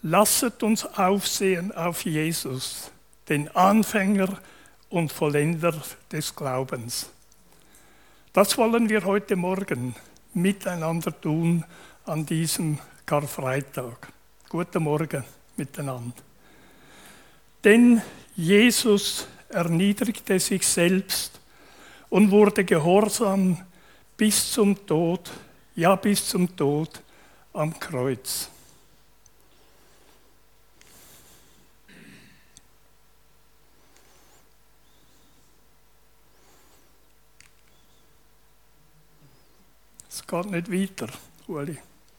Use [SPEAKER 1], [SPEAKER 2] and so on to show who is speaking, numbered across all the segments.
[SPEAKER 1] Lasset uns aufsehen auf Jesus, den Anfänger und Vollender des Glaubens. Das wollen wir heute Morgen miteinander tun an diesem Karfreitag. Guten Morgen miteinander. Denn Jesus erniedrigte sich selbst und wurde gehorsam bis zum Tod, ja bis zum Tod am Kreuz. Es geht nicht weiter, Uli.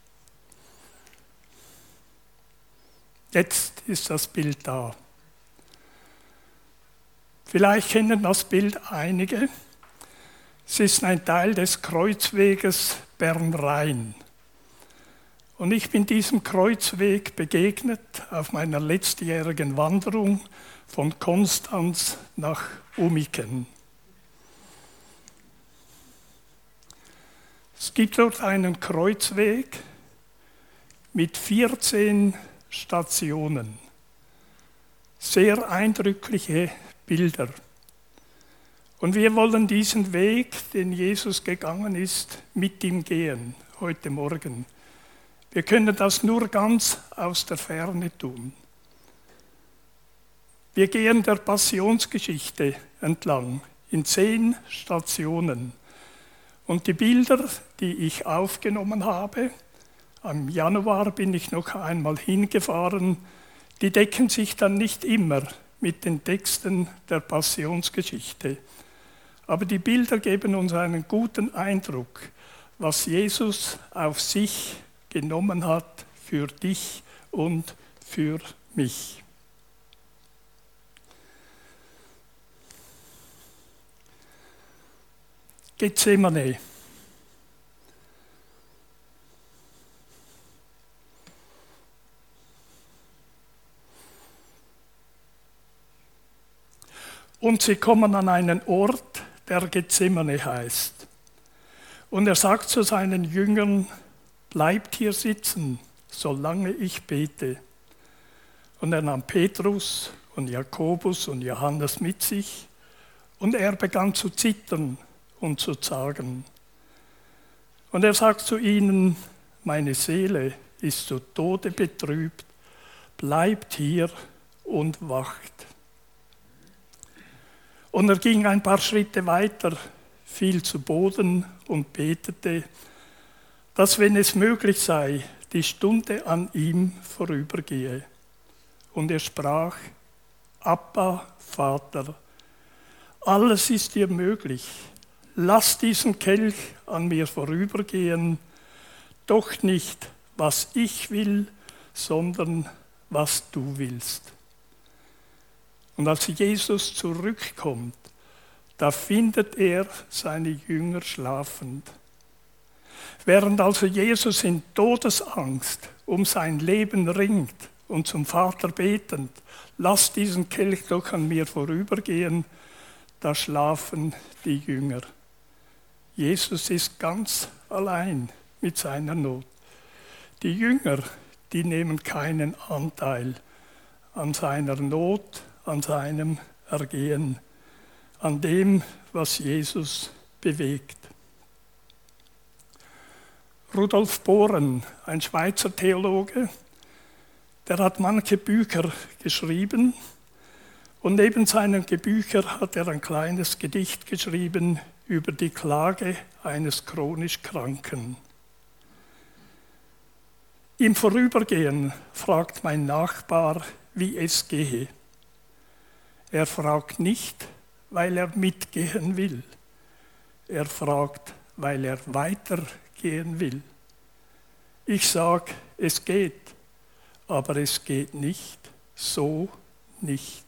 [SPEAKER 1] Jetzt ist das Bild da. Vielleicht kennen das Bild einige. Es ist ein Teil des Kreuzweges Bern-Rhein. Und ich bin diesem Kreuzweg begegnet auf meiner letztjährigen Wanderung von Konstanz nach Umiken. Es gibt dort einen Kreuzweg mit 14 Stationen. Sehr eindrückliche Bilder. Und wir wollen diesen Weg, den Jesus gegangen ist, mit ihm gehen, heute Morgen. Wir können das nur ganz aus der Ferne tun. Wir gehen der Passionsgeschichte entlang, in 10 Stationen. Und die Bilder, die ich aufgenommen habe, im Januar bin ich noch einmal hingefahren, die decken sich dann nicht immer mit den Texten der Passionsgeschichte. Aber die Bilder geben uns einen guten Eindruck, was Jesus auf sich genommen hat für dich und für mich. Gethsemane. Und sie kommen an einen Ort, der Gethsemane heißt. Und er sagt zu seinen Jüngern, bleibt hier sitzen, solange ich bete. Und er nahm Petrus und Jakobus und Johannes mit sich und er begann zu zittern und zu zagen. Und er sagt zu ihnen, meine Seele ist zu Tode betrübt, bleibt hier und wacht. Und er ging ein paar Schritte weiter, fiel zu Boden und betete, dass, wenn es möglich sei, die Stunde an ihm vorübergehe. Und er sprach, Abba, Vater, alles ist dir möglich. Lass diesen Kelch an mir vorübergehen, doch nicht, was ich will, sondern was du willst. Und als Jesus zurückkommt, da findet er seine Jünger schlafend. Während also Jesus in Todesangst um sein Leben ringt und zum Vater betend, lass diesen Kelch doch an mir vorübergehen, da schlafen die Jünger. Jesus ist ganz allein mit seiner Not. Die Jünger, die nehmen keinen Anteil an seiner Not, an seinem Ergehen, an dem, was Jesus bewegt. Rudolf Bohren, ein Schweizer Theologe, der hat manche Bücher geschrieben und neben seinen Büchern hat er ein kleines Gedicht geschrieben über die Klage eines chronisch Kranken. Im Vorübergehen fragt mein Nachbar, wie es gehe. Er fragt nicht, weil er mitgehen will. Er fragt, weil er weitergehen will. Ich sage, es geht, aber es geht nicht, so nicht.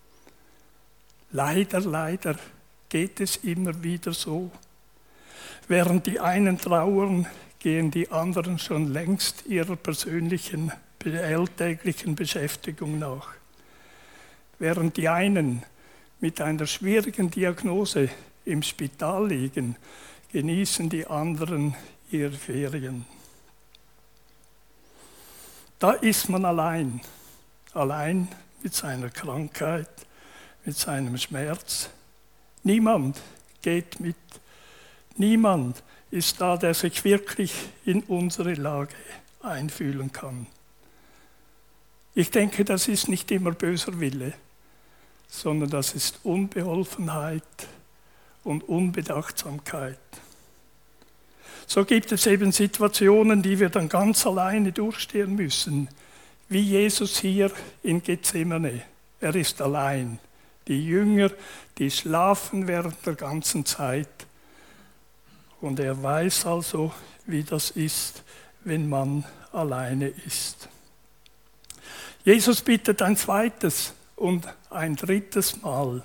[SPEAKER 1] Leider geht es immer wieder so. Während die einen trauern, gehen die anderen schon längst ihrer persönlichen, alltäglichen Beschäftigung nach. Während die einen mit einer schwierigen Diagnose im Spital liegen, genießen die anderen ihre Ferien. Da ist man allein. Allein mit seiner Krankheit, mit seinem Schmerz. Niemand geht mit. Niemand ist da, der sich wirklich in unsere Lage einfühlen kann. Ich denke, das ist nicht immer böser Wille, sondern das ist Unbeholfenheit und Unbedachtsamkeit. So gibt es eben Situationen, die wir dann ganz alleine durchstehen müssen, wie Jesus hier in Gethsemane. Er ist allein. Die Jünger, die schlafen während der ganzen Zeit. Und er weiß also, wie das ist, wenn man alleine ist. Jesus bittet ein zweites und ein drittes Mal.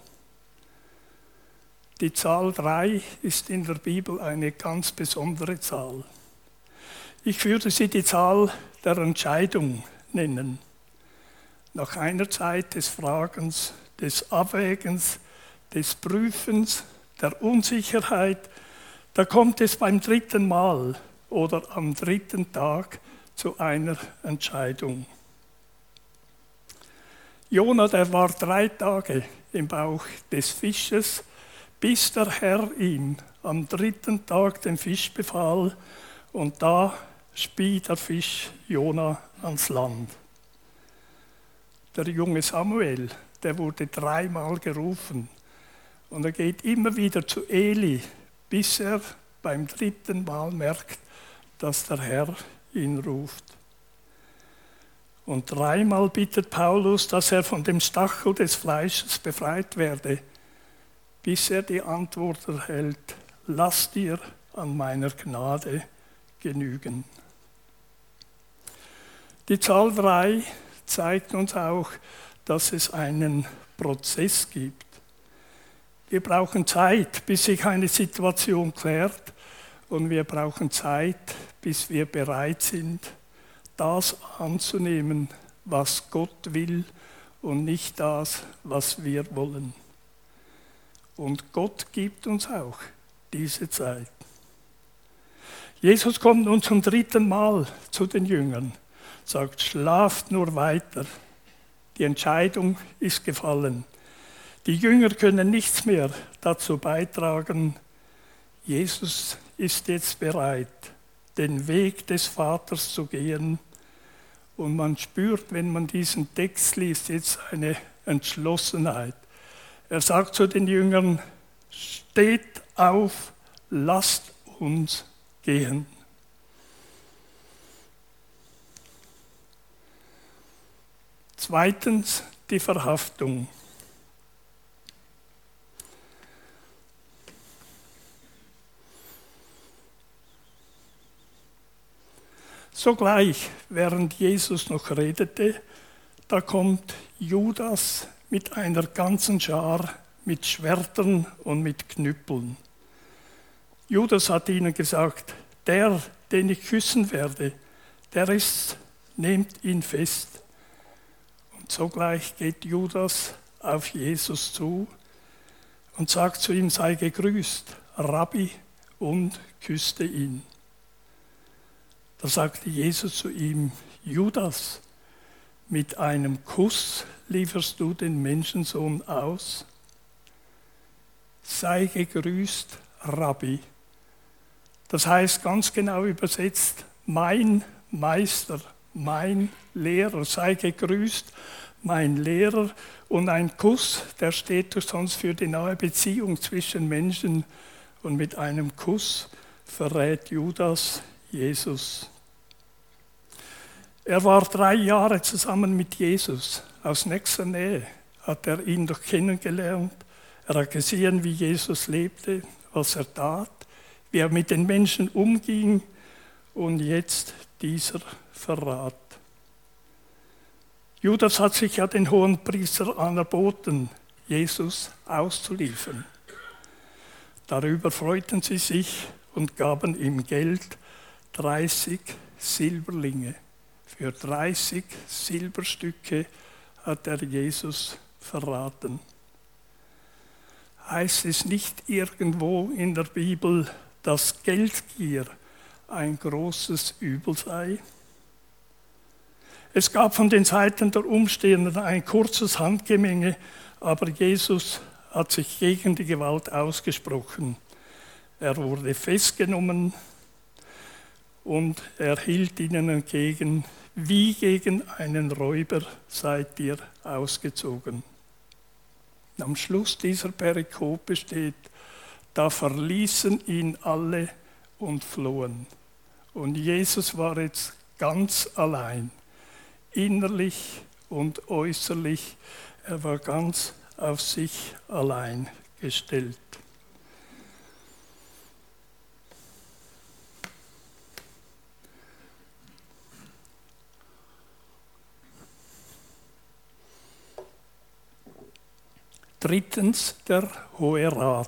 [SPEAKER 1] Die Zahl 3 ist in der Bibel eine ganz besondere Zahl. Ich würde sie die Zahl der Entscheidung nennen. Nach einer Zeit des Fragens, des Abwägens, des Prüfens, der Unsicherheit, da kommt es beim dritten Mal oder am dritten Tag zu einer Entscheidung. Jona, der war 3 Tage im Bauch des Fisches, bis der Herr ihm am 3. Tag den Fisch befahl und da spie der Fisch Jona ans Land. Der junge Samuel, der wurde 3-mal gerufen und er geht immer wieder zu Eli, bis er beim 3. Mal merkt, dass der Herr ihn ruft. Und 3-mal bittet Paulus, dass er von dem Stachel des Fleisches befreit werde, bis er die Antwort erhält, lass dir an meiner Gnade genügen. Die Zahl 3 zeigt uns auch, dass es einen Prozess gibt. Wir brauchen Zeit, bis sich eine Situation klärt und wir brauchen Zeit, bis wir bereit sind, das anzunehmen, was Gott will und nicht das, was wir wollen. Und Gott gibt uns auch diese Zeit. Jesus kommt nun zum 3. Mal zu den Jüngern, sagt, schlaft nur weiter. Die Entscheidung ist gefallen. Die Jünger können nichts mehr dazu beitragen. Jesus ist jetzt bereit, den Weg des Vaters zu gehen. Und man spürt, wenn man diesen Text liest, jetzt eine Entschlossenheit. Er sagt zu den Jüngern, steht auf, lasst uns gehen. Zweitens die Verhaftung. Sogleich, während Jesus noch redete, da kommt Judas mit einer ganzen Schar, mit Schwertern und mit Knüppeln. Judas hat ihnen gesagt, der, den ich küssen werde, der ist, nehmt ihn fest. Und sogleich geht Judas auf Jesus zu und sagt zu ihm, sei gegrüßt, Rabbi, und küsste ihn. Da sagte Jesus zu ihm, Judas, mit einem Kuss lieferst du den Menschensohn aus? Sei gegrüßt, Rabbi. Das heißt ganz genau übersetzt, mein Meister, mein Lehrer, sei gegrüßt, mein Lehrer. Und ein Kuss, der steht sonst für die nahe Beziehung zwischen Menschen. Und mit einem Kuss verrät Judas Jesus. Er war 3 Jahre zusammen mit Jesus. Aus nächster Nähe hat er ihn doch kennengelernt. Er hat gesehen, wie Jesus lebte, was er tat, wie er mit den Menschen umging und jetzt dieser Verrat. Judas hat sich ja den Hohenpriester anerboten, Jesus auszuliefern. Darüber freuten sie sich und gaben ihm Geld, 30 Silberlinge. Für 30 Silberstücke hat er Jesus verraten. Heißt es nicht irgendwo in der Bibel, dass Geldgier ein großes Übel sei? Es gab von den Seiten der Umstehenden ein kurzes Handgemenge, aber Jesus hat sich gegen die Gewalt ausgesprochen. Er wurde festgenommen und er hielt ihnen entgegen: Wie gegen einen Räuber seid ihr ausgezogen. Am Schluss dieser Perikope steht: Da verließen ihn alle und flohen. Und Jesus war jetzt ganz allein, innerlich und äußerlich. Er war ganz auf sich allein gestellt. Drittens, der Hohe Rat.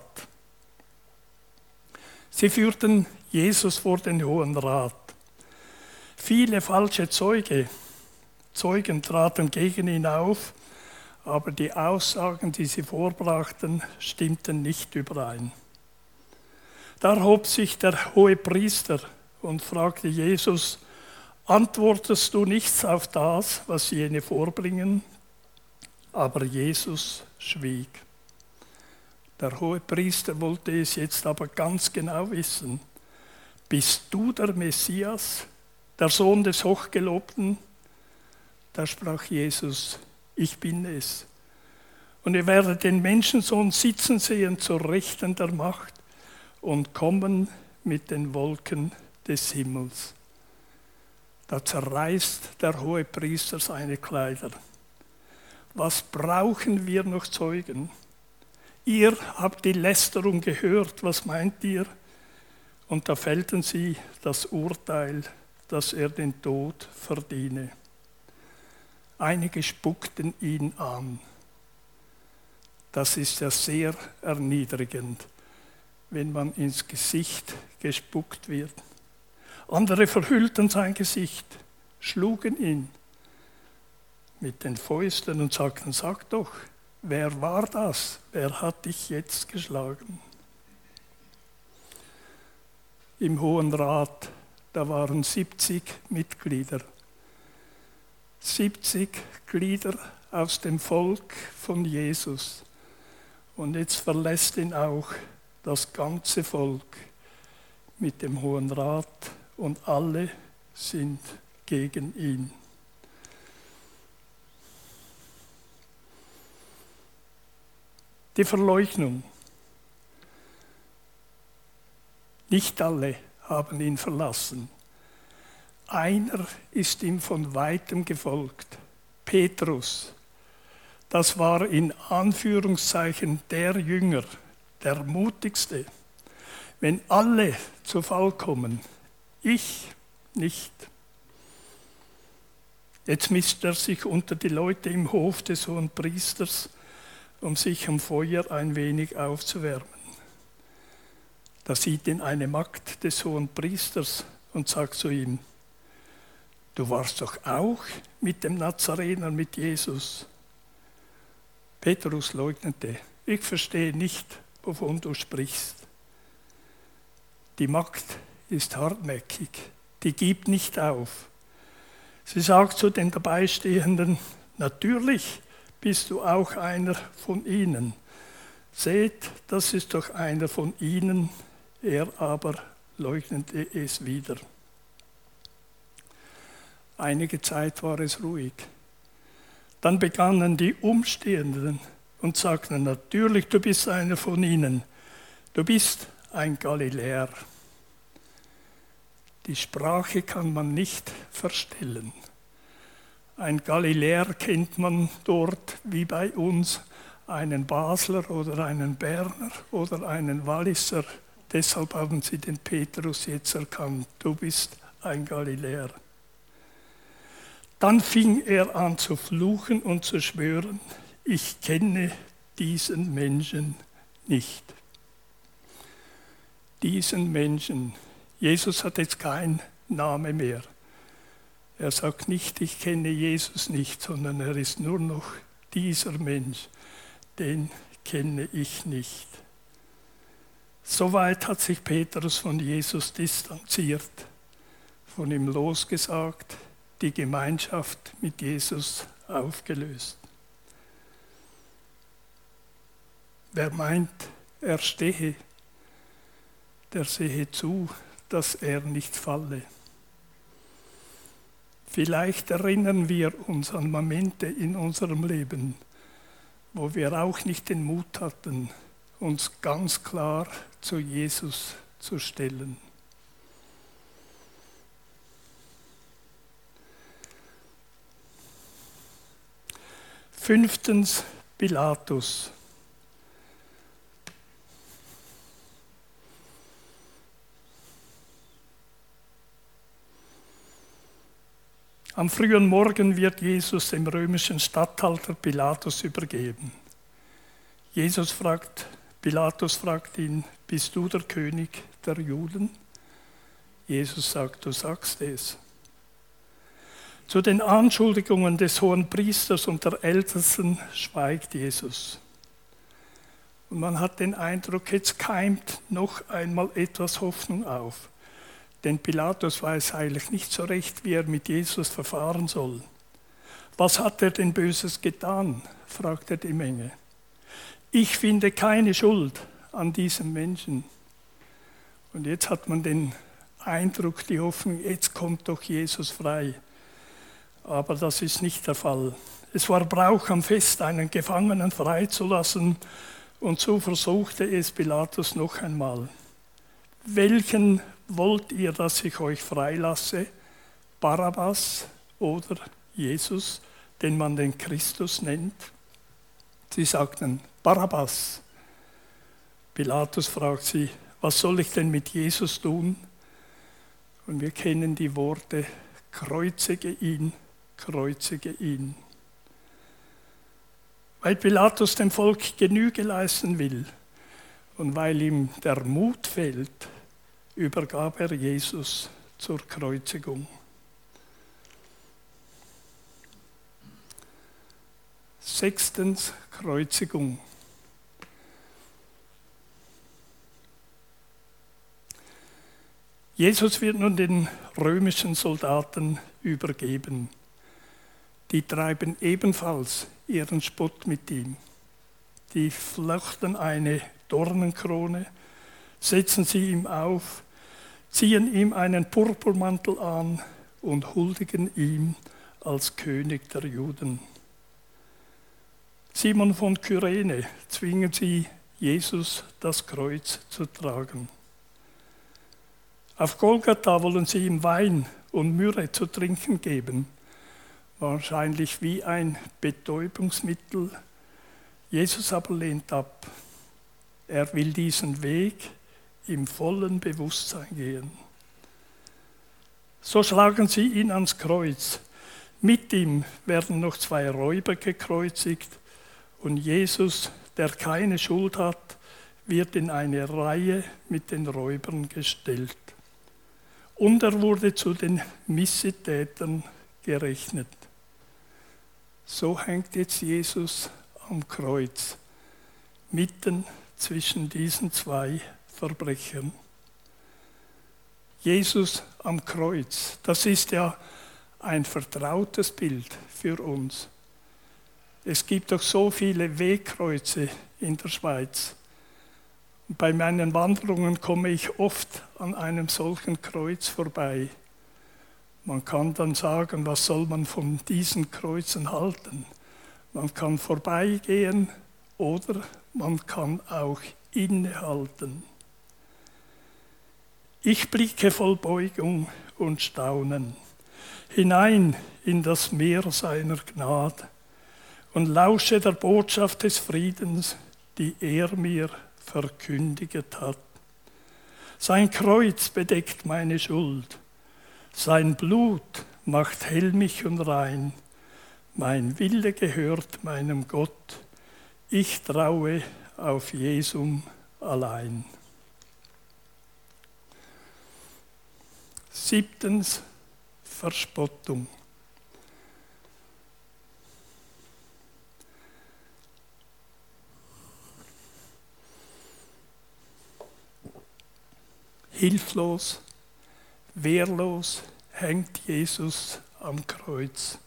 [SPEAKER 1] Sie führten Jesus vor den Hohen Rat. Viele falsche Zeugen traten gegen ihn auf, aber die Aussagen, die sie vorbrachten, stimmten nicht überein. Da erhob sich der Hohepriester und fragte Jesus: Antwortest du nichts auf das, was jene vorbringen? Aber Jesus schwieg. Der Hohepriester wollte es jetzt aber ganz genau wissen. Bist du der Messias, der Sohn des Hochgelobten? Da sprach Jesus: Ich bin es. Und ihr werdet den Menschensohn sitzen sehen zur Rechten der Macht und kommen mit den Wolken des Himmels. Da zerreißt der Hohepriester seine Kleider. Was brauchen wir noch Zeugen? Ihr habt die Lästerung gehört, was meint ihr? Und da fällten sie das Urteil, dass er den Tod verdiene. Einige spuckten ihn an. Das ist ja sehr erniedrigend, wenn man ins Gesicht gespuckt wird. Andere verhüllten sein Gesicht, schlugen ihn mit den Fäusten und sagten: Sag doch, wer war das? Wer hat dich jetzt geschlagen? Im Hohen Rat, da waren 70 Mitglieder. 70 Glieder aus dem Volk von Jesus. Und jetzt verlässt ihn auch das ganze Volk mit dem Hohen Rat und alle sind gegen ihn. Die Verleugnung. Nicht alle haben ihn verlassen. Einer ist ihm von weitem gefolgt, Petrus. Das war in Anführungszeichen der Jünger, der mutigste. Wenn alle zu Fall kommen, ich nicht. Jetzt mischt er sich unter die Leute im Hof des Hohenpriesters, um sich am Feuer ein wenig aufzuwärmen. Da sieht ihn eine Magd des Hohenpriesters und sagt zu ihm: Du warst doch auch mit dem Nazarener, mit Jesus. Petrus leugnete: Ich verstehe nicht, wovon du sprichst. Die Magd ist hartnäckig, die gibt nicht auf. Sie sagt zu den Dabeistehenden: Natürlich bist du auch einer von ihnen. Seht, das ist doch einer von ihnen. Er aber leugnete es wieder. Einige Zeit war es ruhig. Dann begannen die Umstehenden und sagten: Natürlich, du bist einer von ihnen. Du bist ein Galiläer. Die Sprache kann man nicht verstellen. Ein Galiläer kennt man dort wie bei uns einen Basler oder einen Berner oder einen Walliser. Deshalb haben sie den Petrus jetzt erkannt. Du bist ein Galiläer. Dann fing er an zu fluchen und zu schwören: Ich kenne diesen Menschen nicht. Diesen Menschen. Jesus hat jetzt keinen Namen mehr. Er sagt nicht: Ich kenne Jesus nicht, sondern er ist nur noch dieser Mensch. Den kenne ich nicht. Soweit hat sich Petrus von Jesus distanziert, von ihm losgesagt. die Gemeinschaft mit Jesus aufgelöst. Wer meint, er stehe, der sehe zu, dass er nicht falle. Vielleicht erinnern wir uns an Momente in unserem Leben, wo wir auch nicht den Mut hatten, uns ganz klar zu Jesus zu stellen. Fünftens, Pilatus. Am frühen Morgen wird Jesus dem römischen Statthalter Pilatus übergeben. Pilatus fragt ihn, bist du der König der Juden? Jesus sagt, du sagst es. Zu den Anschuldigungen des Hohenpriesters und der Ältesten schweigt Jesus. Und man hat den Eindruck, jetzt keimt noch einmal etwas Hoffnung auf. Denn Pilatus weiß eigentlich nicht so recht, wie er mit Jesus verfahren soll. Was hat er denn Böses getan? Fragt er die Menge. Ich finde keine Schuld an diesem Menschen. Und jetzt hat man den Eindruck, die Hoffnung, jetzt kommt doch Jesus frei. Aber das ist nicht der Fall. Es war Brauch am Fest, einen Gefangenen freizulassen, und so versuchte es Pilatus noch einmal. Welchen wollt ihr, dass ich euch freilasse? Barabbas oder Jesus, den man den Christus nennt? Sie sagten, Barabbas. Pilatus fragt sie, was soll ich denn mit Jesus tun? Und wir kennen die Worte, kreuzige ihn, kreuzige ihn. Weil Pilatus dem Volk Genüge leisten will und weil ihm der Mut fehlt, übergab er Jesus zur Kreuzigung. Sechstens, Kreuzigung. Jesus wird nun den römischen Soldaten übergeben. Die treiben ebenfalls ihren Spott mit ihm. Die flochten eine Dornenkrone, setzen sie ihm auf, ziehen ihm einen Purpurmantel an und huldigen ihm als König der Juden. Simon von Kyrene zwingen sie, Jesus das Kreuz zu tragen. Auf Golgatha wollen sie ihm Wein und Myrrhe zu trinken geben, wahrscheinlich wie ein Betäubungsmittel. Jesus aber lehnt ab. Er will diesen Weg im vollen Bewusstsein gehen. So schlagen sie ihn ans Kreuz. Mit ihm werden noch 2 Räuber gekreuzigt und Jesus, der keine Schuld hat, wird in eine Reihe mit den Räubern gestellt. Und er wurde zu den Missetätern gerechnet. So hängt jetzt Jesus am Kreuz, mitten zwischen diesen 2 Verbrechern. Jesus am Kreuz, das ist ja ein vertrautes Bild für uns. Es gibt doch so viele Wegkreuze in der Schweiz. Und bei meinen Wanderungen komme ich oft an einem solchen Kreuz vorbei. Man kann dann sagen, was soll man von diesen Kreuzen halten? Man kann vorbeigehen oder man kann auch innehalten. Ich blicke voll Beugung und Staunen hinein in das Meer seiner Gnade und lausche der Botschaft des Friedens, die er mir verkündiget hat. Sein Kreuz bedeckt meine Schuld, sein Blut macht hell mich und rein, mein Wille gehört meinem Gott, ich traue auf Jesum allein. 7. Verspottung. Hilflos, wehrlos hängt Jesus am Kreuz.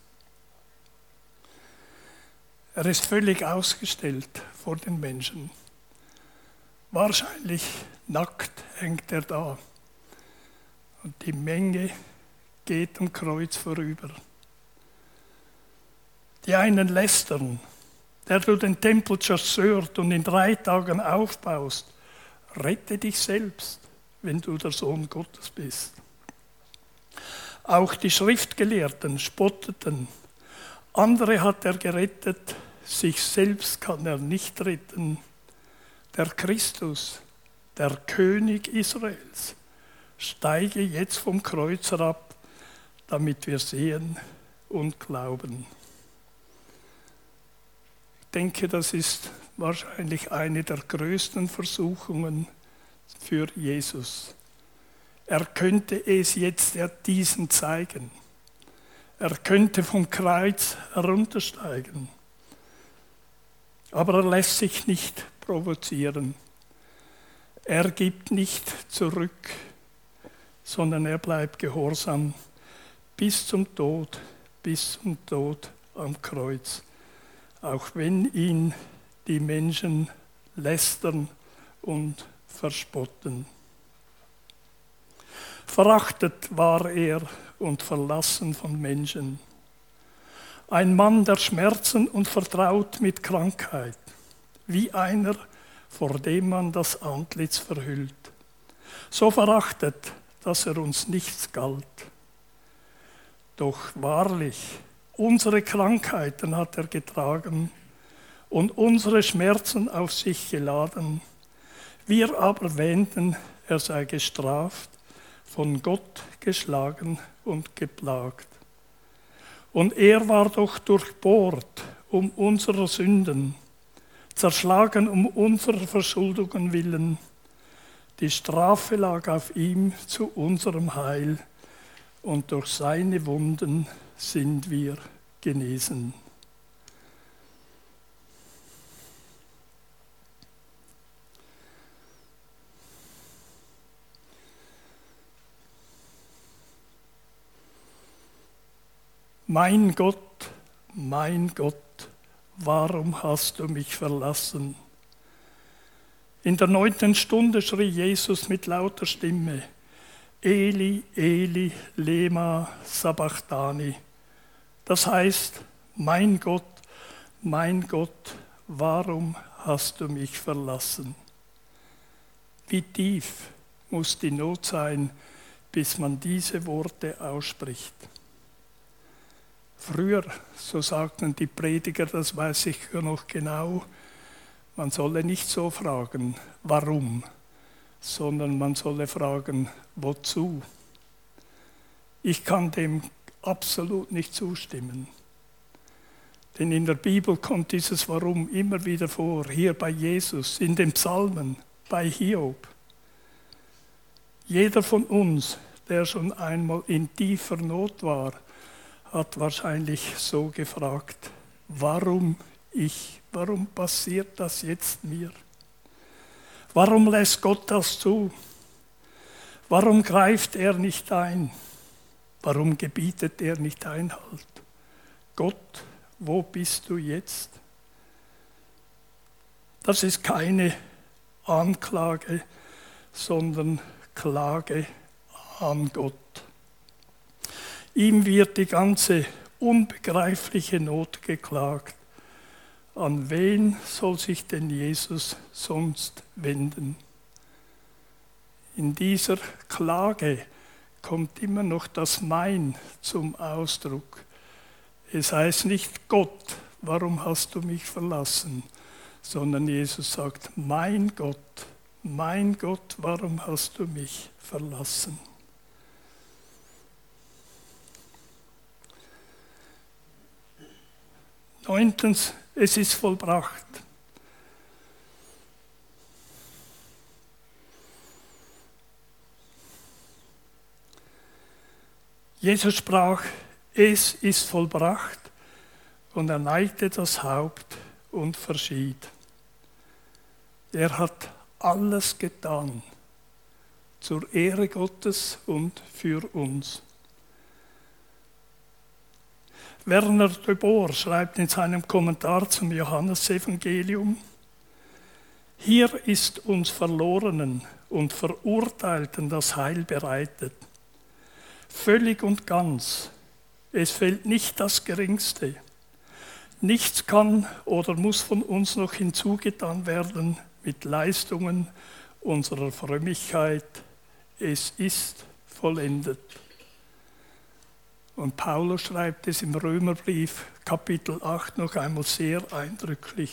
[SPEAKER 1] Er ist völlig ausgestellt vor den Menschen. Wahrscheinlich nackt hängt er da. Und die Menge geht am Kreuz vorüber. Die einen lästern, der du den Tempel zerstört und in 3 Tagen aufbaust. Rette dich selbst, wenn du der Sohn Gottes bist. Auch die Schriftgelehrten spotteten. Andere hat er gerettet, sich selbst kann er nicht retten. Der Christus, der König Israels, steige jetzt vom Kreuz herab, damit wir sehen und glauben. Ich denke, das ist wahrscheinlich eine der größten Versuchungen für Jesus. Er könnte es jetzt diesen zeigen. Er könnte vom Kreuz heruntersteigen. Aber er lässt sich nicht provozieren. Er gibt nicht zurück, sondern er bleibt gehorsam bis zum Tod am Kreuz. Auch wenn ihn die Menschen lästern und verspotten. Verachtet war er und verlassen von Menschen. Ein Mann der Schmerzen und vertraut mit Krankheit, wie einer, vor dem man das Antlitz verhüllt. So verachtet, dass er uns nichts galt. Doch wahrlich, unsere Krankheiten hat er getragen und unsere Schmerzen auf sich geladen. Wir aber wähnten, er sei gestraft, von Gott geschlagen und geplagt. Und er war doch durchbohrt um unserer Sünden, zerschlagen um unserer Verschuldungen willen. Die Strafe lag auf ihm zu unserem Heil, und durch seine Wunden sind wir genesen. Mein Gott, warum hast du mich verlassen? In der 9. Stunde schrie Jesus mit lauter Stimme, Eli, Eli, lema sabachthani. Das heißt, mein Gott, warum hast du mich verlassen? Wie tief muss die Not sein, bis man diese Worte ausspricht? Früher, so sagten die Prediger, das weiß ich noch genau, man solle nicht so fragen, warum, sondern man solle fragen, wozu. Ich kann dem absolut nicht zustimmen. Denn in der Bibel kommt dieses Warum immer wieder vor, hier bei Jesus, in den Psalmen, bei Hiob. Jeder von uns, der schon einmal in tiefer Not war, hat wahrscheinlich so gefragt, warum ich? Warum passiert das jetzt mir? Warum lässt Gott das zu? Warum greift er nicht ein? Warum gebietet er nicht Einhalt? Gott, wo bist du jetzt? Das ist keine Anklage, sondern Klage an Gott. Ihm wird die ganze unbegreifliche Not geklagt. An wen soll sich denn Jesus sonst wenden? In dieser Klage kommt immer noch das Mein zum Ausdruck. Es heißt nicht Gott, warum hast du mich verlassen? Sondern Jesus sagt, mein Gott, warum hast du mich verlassen? Neuntens, es ist vollbracht. Jesus sprach, es ist vollbracht, und er neigte das Haupt und verschied. Er hat alles getan, zur Ehre Gottes und für uns. Werner de Boer schreibt in seinem Kommentar zum Johannesevangelium: Hier ist uns Verlorenen und Verurteilten das Heil bereitet. Völlig und ganz. Es fehlt nicht das Geringste. Nichts kann oder muss von uns noch hinzugetan werden mit Leistungen unserer Frömmigkeit. Es ist vollendet. Und Paulus schreibt es im Römerbrief, Kapitel 8, noch einmal sehr eindrücklich.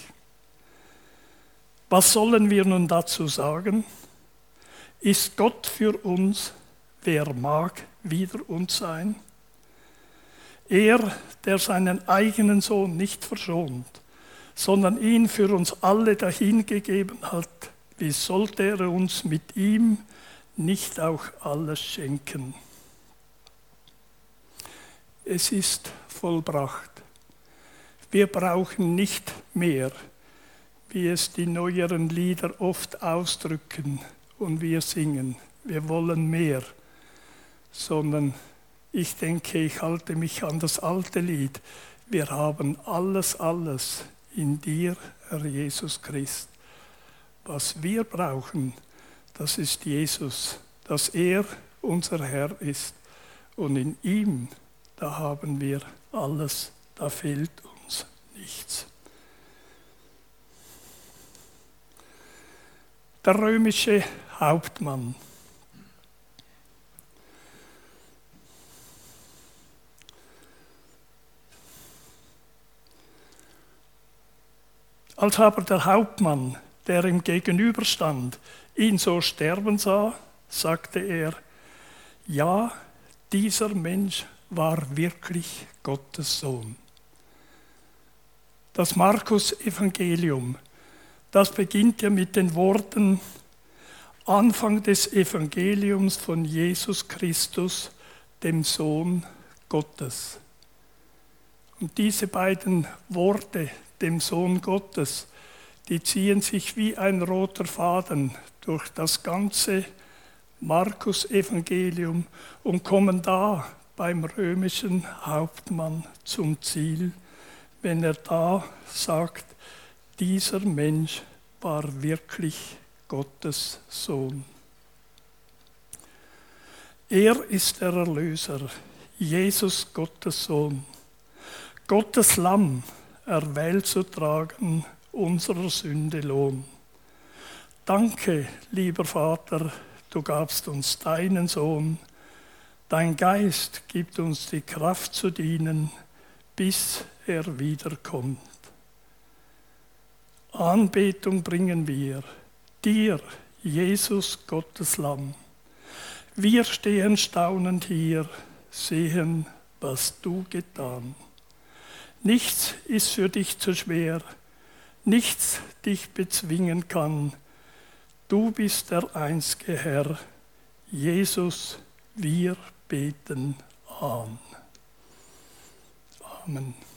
[SPEAKER 1] Was sollen wir nun dazu sagen? Ist Gott für uns, wer mag wider uns sein? Er, der seinen eigenen Sohn nicht verschont, sondern ihn für uns alle dahingegeben hat, wie sollte er uns mit ihm nicht auch alles schenken? Es ist vollbracht. Wir brauchen nicht mehr, wie es die neueren Lieder oft ausdrücken und wir singen. Wir wollen mehr, sondern ich denke, ich halte mich an das alte Lied. Wir haben alles in dir, Herr Jesus Christ. Was wir brauchen, das ist Jesus, dass er unser Herr ist. Und in ihm, da haben wir alles, da fehlt uns nichts. Der römische Hauptmann. Als aber der Hauptmann, der ihm gegenüberstand, ihn so sterben sah, sagte er: Ja, dieser Mensch war wirklich Gottes Sohn. Das Markus-Evangelium, das beginnt ja mit den Worten: Anfang des Evangeliums von Jesus Christus, dem Sohn Gottes. Und diese beiden Worte, dem Sohn Gottes, die ziehen sich wie ein roter Faden durch das ganze Markus-Evangelium und kommen da beim römischen Hauptmann zum Ziel, wenn er da sagt, dieser Mensch war wirklich Gottes Sohn. Er ist der Erlöser, Jesus Gottes Sohn, Gottes Lamm, erwählt zu tragen, unserer Sünde Lohn. Danke, lieber Vater, du gabst uns deinen Sohn. Dein Geist gibt uns die Kraft zu dienen, bis er wiederkommt. Anbetung bringen wir dir, Jesus, Gottes Lamm. Wir stehen staunend hier, sehen, was du getan. Nichts ist für dich zu schwer, nichts dich bezwingen kann. Du bist der einzige Herr, Jesus, wir beten an. Amen.